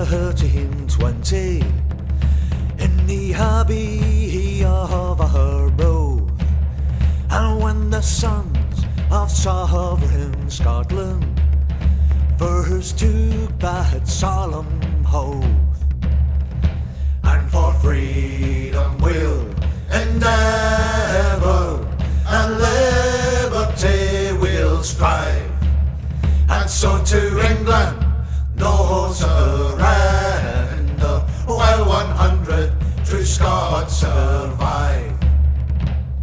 1320 in the abbey of Arbroath, and when the sons of sovereign Scotland first took that solemn oath, and for freedom we'll endeavour, and liberty we'll strive, and so to England no surrender, while 100 true Scots survive.